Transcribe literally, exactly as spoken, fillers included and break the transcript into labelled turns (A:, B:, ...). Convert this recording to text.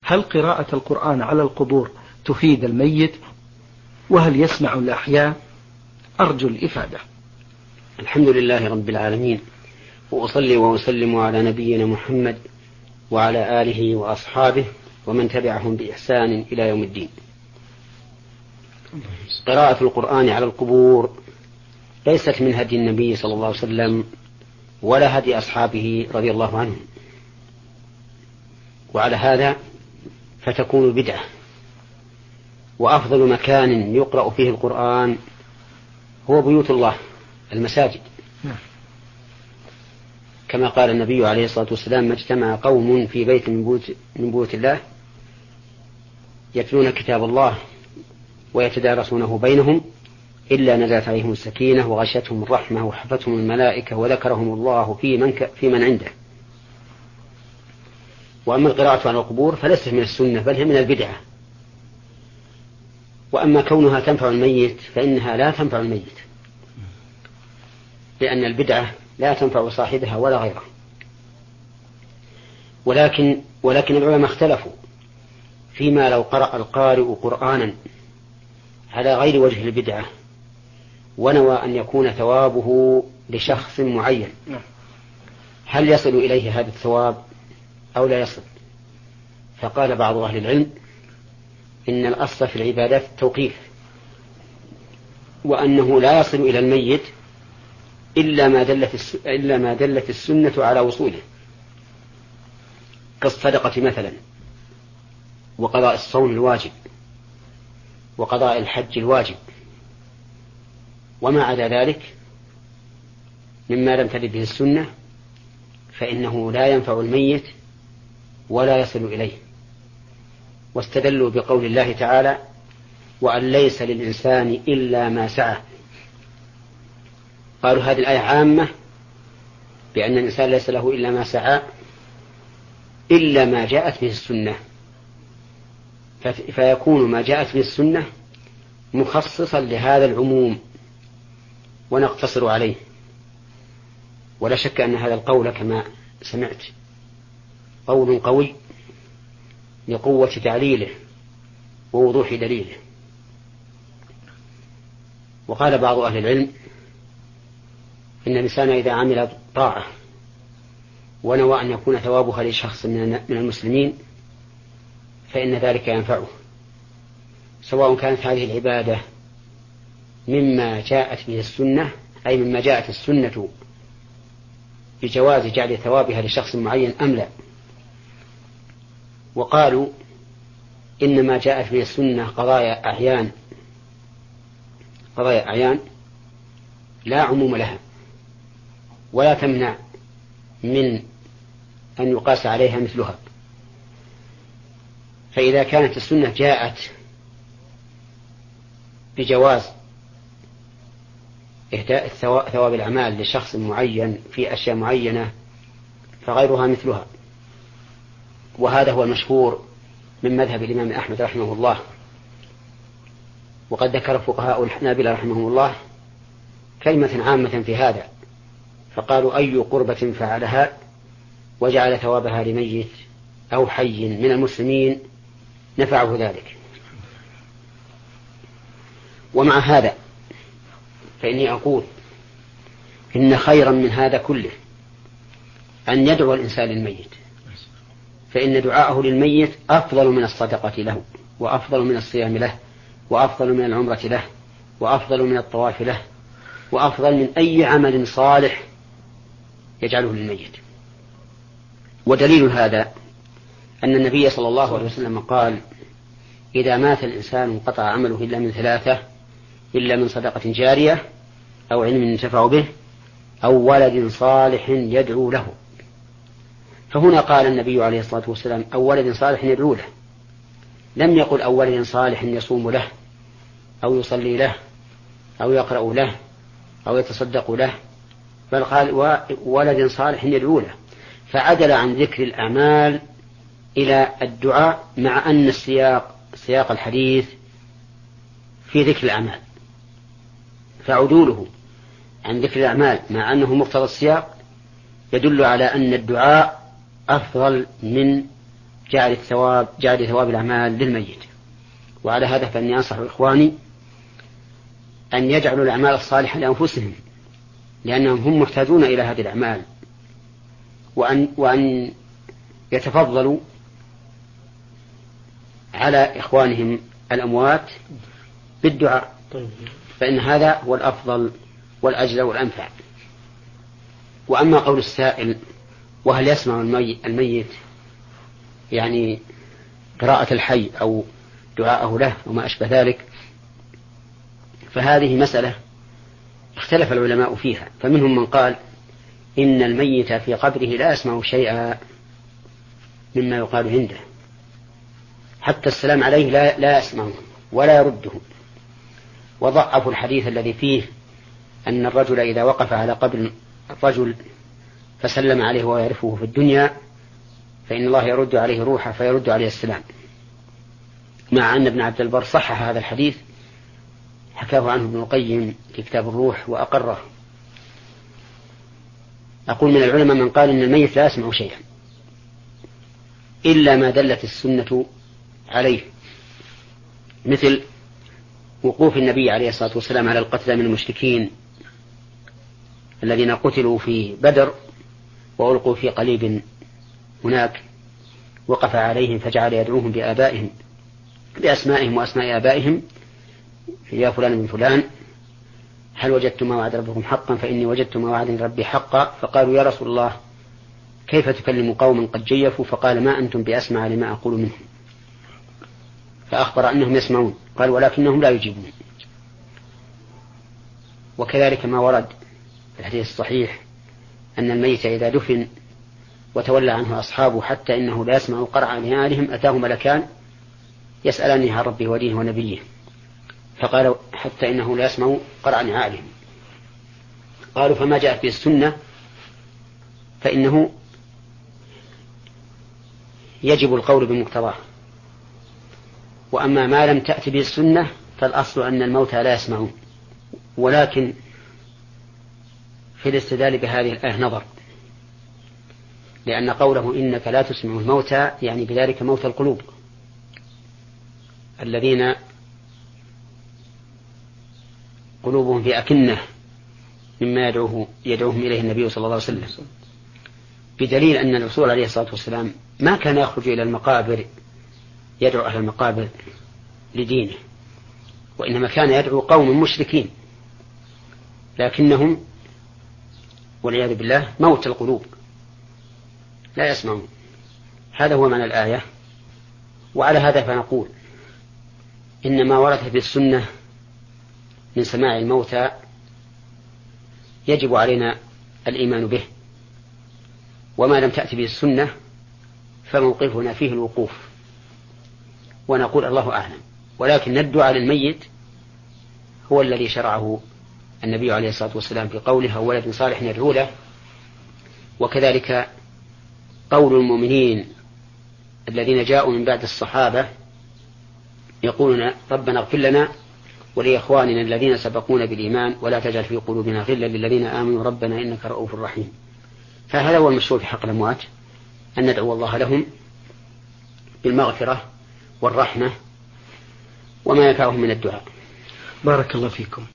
A: هل قراءة القرآن على القبور تفيد الميت؟ وهل يسمع الأحياء؟ أرجو الإفادة.
B: الحمد لله رب العالمين، وأصلي وأسلم على نبينا محمد وعلى آله وأصحابه ومن تبعهم بإحسان إلى يوم الدين. قراءة القرآن على القبور ليست من هدي النبي صلى الله عليه وسلم ولا هدي أصحابه رضي الله عنهم، وعلى هذا فتكون بدعة. وأفضل مكان يقرأ فيه القرآن هو بيوت الله، المساجد، كما قال النبي عليه الصلاة والسلام: ما اجتمع قوم في بيت من بيوت, من بيوت الله يتلون كتاب الله ويتدارسونه بينهم إلا نزلت عليهم السكينة وغشتهم الرحمة وحفتهم الملائكة وذكرهم الله في من, ك... في من عنده. وأما القراءة على القبور فليست من السنة بل هي من البدعة. وأما كونها تنفع الميت فإنها لا تنفع الميت، لأن البدعة لا تنفع صاحبها ولا غيره. ولكن ولكن العلماء اختلفوا فيما لو قرأ القارئ قرآنا على غير وجه البدعة ونوى أن يكون ثوابه لشخص معين، هل يصل إليه هذا الثواب أو لا يصل؟ فقال بعض أهل العلم إن الأصل في العبادات التوقيف، وأنه لا يصل إلى الميت إلا ما دلت إلا ما دلت السنة على وصوله، كالصدقة مثلا، وقضاء الصوم الواجب، وقضاء الحج الواجب، وما عدا ذلك مما لم ترد به السنة فإنه لا ينفع الميت ولا يصل إليه. واستدلوا بقول الله تعالى: وأن ليس للإنسان إلا ما سعى. قالوا هذه الآية عامة بأن الإنسان ليس له إلا ما سعى إلا ما جاءت به السنة، فيكون ما جاءت به السنة مخصصا لهذا العموم ونقتصر عليه. ولا شك أن هذا القول كما سمعت قول قوي لقوة تعليله ووضوح دليله. وقال بعض أهل العلم إن الإنسان إذا عمل طاعة ونوى أن يكون ثوابها لشخص من المسلمين فإن ذلك ينفعه، سواء كانت هذه العبادة مما جاءت به السنة، أي مما جاءت السنة بجواز جعل ثوابها لشخص معين أم لا. وقالوا إنما جاءت به السنة قضايا أعيان قضايا أعيان لا عموم لها ولا تمنع من أن يقاس عليها مثلها. فإذا كانت السنة جاءت بجواز إهداء ثواب الأعمال لشخص معين في أشياء معينة فغيرها مثلها. وهذا هو المشهور من مذهب الإمام أحمد رحمه الله. وقد ذكر فقهاء الحنابلة رحمهم الله كلمة عامة في هذا، فقالوا: أي قربة فعلها وجعل ثوابها لميت أو حي من المسلمين نفعه ذلك. ومع هذا فإني أقول إن خيرا من هذا كله أن يدعو الإنسان للميت، فإن دعاءه للميت أفضل من الصدقة له، وأفضل من الصيام له، وأفضل من العمرة له، وأفضل من الطواف له، وأفضل من أي عمل صالح يجعله للميت. ودليل هذا أن النبي صلى الله عليه وسلم قال: إذا مات الإنسان انقطع عمله إلا من ثلاثة، إلا من صدقة جارية أو علم ينتفع به أو ولد صالح يدعو له. فهنا قال النبي عليه الصلاة والسلام: أو ولد صالح يدعو له، لم يقل أو ولد صالح يصوم له أو يصلي له أو يقرأ له أو يتصدق له، بل قال ولد صالح يدعو له، فعدل عن ذكر الأعمال إلى الدعاء، مع أن السياق سياق الحديث في ذكر الأعمال، فعدوله عن ذكر الأعمال مع أنه مقتضى السياق يدل على أن الدعاء أفضل من جعل الثواب جعل ثواب الأعمال للميت. وعلى هذا فإني أنصح إخواني أن يجعلوا الأعمال الصالحة لأنفسهم، لأنهم هم محتاجون إلى هذه الأعمال، وأن, وأن يتفضلوا على إخوانهم الأموات بالدعاء، فإن هذا هو الأفضل والأجل والأنفع. وأما قول السائل وهل يسمع الميت يعني قراءة الحي أو دعاءه له وما أشبه ذلك، فهذه مسألة اختلف العلماء فيها. فمنهم من قال إن الميت في قبره لا يسمع شيئا مما يقال عنده، حتى السلام عليه لا, لا يسمعه ولا يرده. وضعفوا الحديث الذي فيه أن الرجل إذا وقف على قبر الرجل فسلم عليه ويعرفه في الدنيا فإن الله يرد عليه روحه فيرد عليه السلام، مع أن ابن عبد البر صحح هذا الحديث، حكاه عنه ابن القيم في كتاب الروح وأقره. أقول من العلماء من قال إن الميت لا يسمع شيئا إلا ما دلت السنة عليه، مثل وقوف النبي عليه الصلاة والسلام على القتلى من المشركين الذين قتلوا في بدر وألقوا في قليب هناك، وقف عليهم فجعل يدعوهم بآبائهم بأسمائهم وأسماء آبائهم، يا فلان من فلان هل وجدتم ما وعد ربكم حقا فإني وجدت ما وعدني ربي حقا. فقالوا يا رسول الله كيف تكلم قوما قد جيفوا؟ فقال ما أنتم بأسمع لما أقول منهم، فأخبر أنهم يسمعون، قال ولكنهم لا يجيبون. وكذلك ما ورد في الحديث الصحيح أن الميت إذا دفن وتولى عنه أصحابه حتى إنه لا يسمع قرع نعالهم أتاه ملكان يسألني عن ربه ودينه ونبيه، فقالوا حتى إنه لا يسمع قرع نعالهم. قالوا فما جاءت به السنة فإنه يجب القول بمقتضاه، وأما ما لم تأتي به السنة فالأصل أن الموتى لا يسمعون. ولكن في الاستدلال بهذه الآية نظر، لأن قوله إنك لا تسمع الموتى يعني بذلك موت القلوب الذين قلوبهم في أكنة مما يدعوه يدعوهم إليه النبي صلى الله عليه وسلم، بدليل أن الرسول عليه الصلاة والسلام ما كان يخرج إلى المقابر يدعو أهل المقابر لدينه، وإنما كان يدعو قوم مشركين لكنهم والعياذ بالله موت القلوب لا يسمعون. هذا هو معنى الآية. وعلى هذا فنقول إن ما ورد في السنة من سماع الموتى يجب علينا الإيمان به، وما لم تأتي به السنة فموقفنا فيه الوقوف ونقول الله أعلم. ولكن الدعاء للميت هو الذي شرعه النبي عليه الصلاة والسلام في قوله ولد صالح يدعو له، وكذلك قول المؤمنين الذين جاءوا من بعد الصحابة يقولون ربنا اغفر لنا ولإخواننا الذين سبقونا بالإيمان ولا تجعل في قلوبنا غلا للذين آمنوا ربنا إنك رؤوف رحيم. فهذا هو المشروع في حق الأموات، أن ندعو الله لهم بالمغفرة والرحمة وما ينفعهم من الدعاء.
A: بارك الله فيكم.